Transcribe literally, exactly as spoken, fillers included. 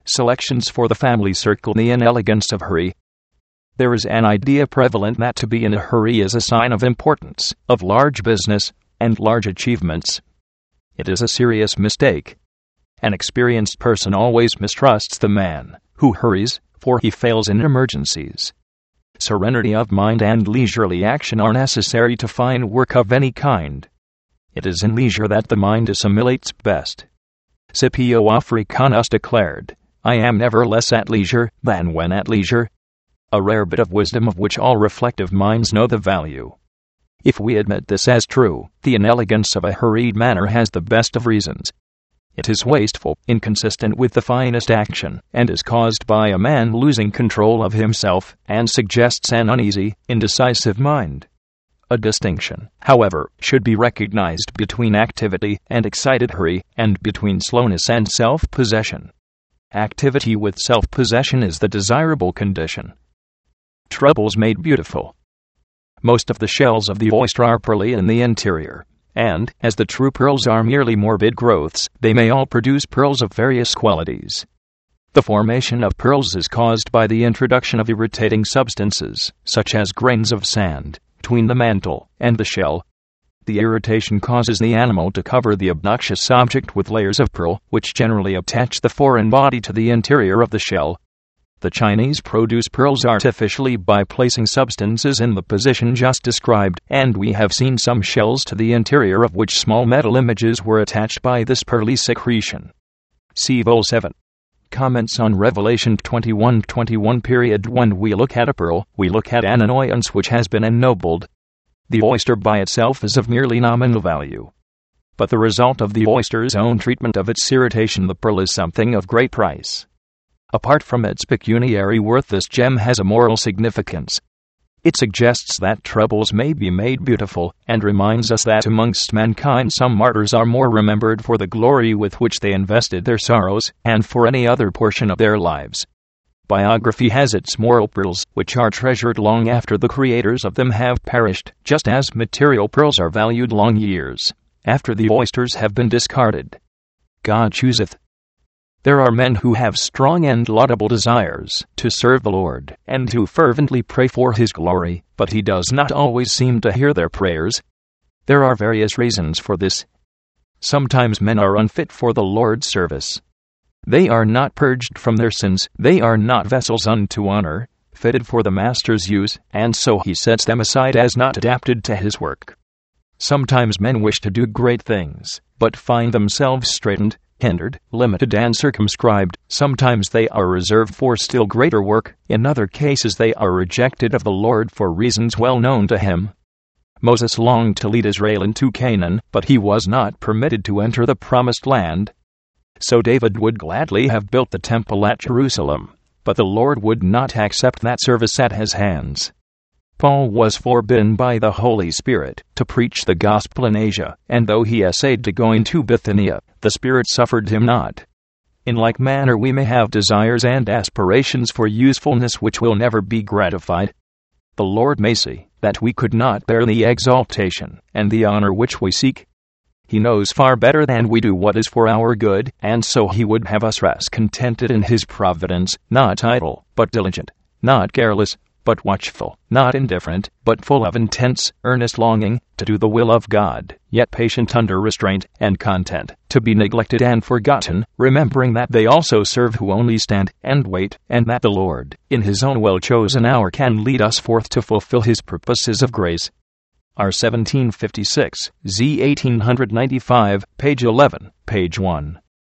Selections for the family circle. The inelegance of hurry. There is an idea prevalent that to be in a hurry is a sign of importance, of large business, and large achievements. It is a serious mistake. An experienced person always mistrusts the man who hurries, for he fails in emergencies. Serenity of mind and leisurely action are necessary to fine work of any kind. It is in leisure that the mind assimilates best. Scipio Africanus declared, "I am never less at leisure than when at leisure," a rare bit of wisdom of which all reflective minds know the value. If we admit this as true, the inelegance of a hurried manner has the best of reasons. It is wasteful, inconsistent with the finest action, and is caused by a man losing control of himself, and suggests an uneasy, indecisive mind. A distinction, however, should be recognized between activity and excited hurry, and between slowness and self-possession. Activity with self-possession is the desirable condition. Troubles made beautiful. Most of the shells of the oyster are pearly in the interior, and, as the true pearls are merely morbid growths, they may all produce pearls of various qualities. The formation of pearls is caused by the introduction of irritating substances, such as grains of sand, between the mantle and the shell. The irritation causes the animal to cover the obnoxious object with layers of pearl, which generally attach the foreign body to the interior of the shell. The Chinese produce pearls artificially by placing substances in the position just described, and we have seen some shells to the interior of which small metal images were attached by this pearly secretion. See Vol seven. Comments on Revelation twenty-one twenty-one. Period. When we look at a pearl, we look at an annoyance which has been ennobled. The oyster by itself is of merely nominal value. But the result of the oyster's own treatment of its irritation, the pearl, is something of great price. Apart from its pecuniary worth, this gem has a moral significance. It suggests that troubles may be made beautiful, and reminds us that amongst mankind some martyrs are more remembered for the glory with which they invested their sorrows, and for any other portion of their lives. Biography has its moral pearls, which are treasured long after the creators of them have perished, just as material pearls are valued long years after the oysters have been discarded. God chooseth. There are men who have strong and laudable desires to serve the Lord, and who fervently pray for His glory, but He does not always seem to hear their prayers. There are various reasons for this. Sometimes men are unfit for the Lord's service. They are not purged from their sins, they are not vessels unto honor, fitted for the Master's use, and so He sets them aside as not adapted to His work. Sometimes men wish to do great things, but find themselves straitened, hindered, limited, and circumscribed. Sometimes they are reserved for still greater work, in other cases they are rejected of the Lord for reasons well known to Him. Moses longed to lead Israel into Canaan, but he was not permitted to enter the promised land. So David would gladly have built the temple at Jerusalem, but the Lord would not accept that service at his hands. Paul was forbidden by the Holy Spirit to preach the gospel in Asia, and though he essayed to go into Bithynia, the Spirit suffered him not. In like manner we may have desires and aspirations for usefulness which will never be gratified. The Lord may see that we could not bear the exaltation and the honor which we seek. He knows far better than we do what is for our good, and so He would have us rest contented in His providence, not idle, but diligent, not careless, but watchful, not indifferent, but full of intense, earnest longing to do the will of God, yet patient under restraint, and content to be neglected and forgotten, remembering that they also serve who only stand and wait, and that the Lord, in His own well-chosen hour, can lead us forth to fulfill His purposes of grace. R seventeen fifty-six, Z eighteen ninety-five, page eleven, page one.